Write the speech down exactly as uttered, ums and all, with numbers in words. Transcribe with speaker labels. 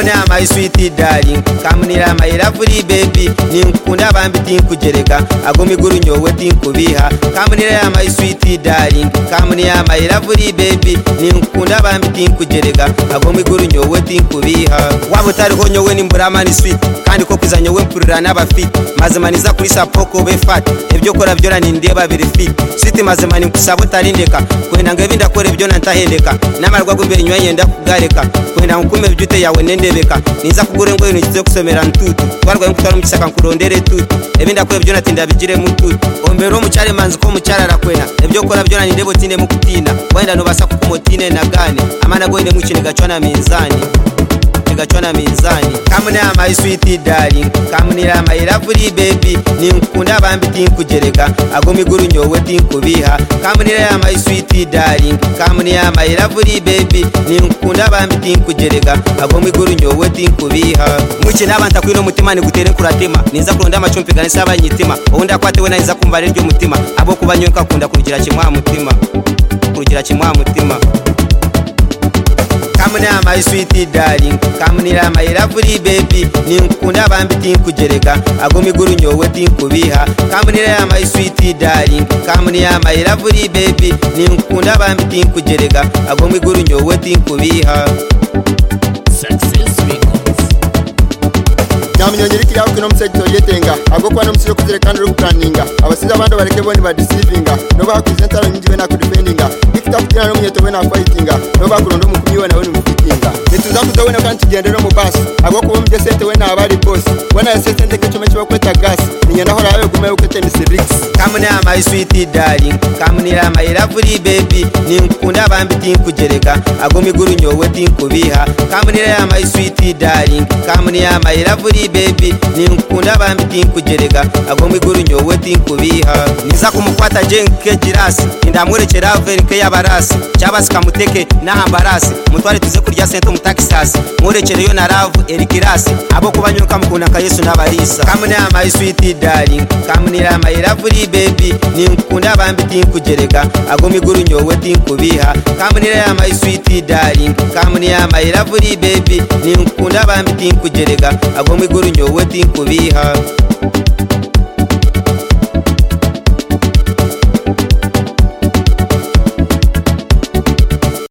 Speaker 1: Kamuna my sweet darling, kamunira my lovely baby, ninkunda bambi tinkujereka, agomi guru nyowe tinkubiha. Kamunira my sweet darling, kamunira my lovely baby, ninkunda bambi tinkujereka, agomi guru nyowe tinkubiha. Wabutari ho nyowe nimburama ni sweet, kandi ko kwiza nyowe mpurira n'abafit, mazemaniza kuri sapoko be fat, ibyo kora byora nindeba biri fit. Sweet mazemani kusabota rindeka, kwenda ngebinda kore byo nantahendeka, namarwa gumbere nywa yenda kugareka, kwenda nkume byute yawe nendebeka, niza kugure ngo yintu kusomera ntutu, twarwa nkutara mu kisaka nkurondere tutu, ebinda kwe byo natinda bigire mututu, ombero mu cyare manzi ko mu cyara rakwena, ebyo kora byo nanindebo tinde mu kutina, wenda no basa kukumotine na gane, amana goinde mu kini gacona minzani. Gachona minzani. Kamuna my sweet darling, kamunira my lovely baby, ninkunda bambi tinkujereka, agomi guru nyowe tinkubiha. Kamunira my sweet darling, kamunira my lovely baby, ninkunda bambi tinkujereka, agomi guru nyowe tinkubiha. Muki nabanta kwino mutima ni gutere nkuratima, niza kuronda amacumpi gane saba nyitima, ubundi akwate we nayiza kumva ryo mutima, abo kubanyonka kunda kurugira kimwa mutima, kurugira kimwa mutima. Kamuna my sweet darling, kamunira my lovely baby, ninkunda bambi tinkujereka, agomi guru nyowe tinkubiha. Kamunira my sweet darling, kamunira my lovely baby, ninkunda bambi tinkujereka, agomi guru nyowe tinkubiha.
Speaker 2: Success Records.
Speaker 3: Nyaminyongiriki yawe kino msegito yetenga, agokwa no musiro kuzire kandi rukuplaninga, abasiza abandi bareke boni ba deceivinga, no bakwizenta ro nyinjiwe na kudefendinga, ikitafutina no munyeto we na fightinga, no bakurondo mukumiwe na we mufitinga. Nituza kuzabona kandi tugendera mu bus, agokwa mu desente we na abari boss, we na desente ke chome chiba kweta gas, ninyenda hora yawe gumaye ukete ni sirix.
Speaker 1: Kamuna my sweet darling, kamunira my lovely baby, ninkunda bambi tinkujereka, agomi guru nyowe tinkubiha. Kamunira my sweet darling, kamunira my lovely baby, ninkunda bambi tinkujereka, agomi guru nyowe tinkubiha. Niza kumukwata jenke girasi, indamwerekera verike yabarasi, cyabasika muteke na ambarasi, mutware tuze kurya sento mutakisasi, mwerekere yo na love erikirasi, abo kubanyuka mukunda ka Yesu nabarisa. Kamunira my sweet darling, kamunira my lovely baby, ninkunda bambi tinkujereka, agomi guru nyowe tinkubiha. Kamunira my sweet darling, kamunira my lovely baby, ninkunda bambi tinkujereka, agomi guru nyowe tinkubiha.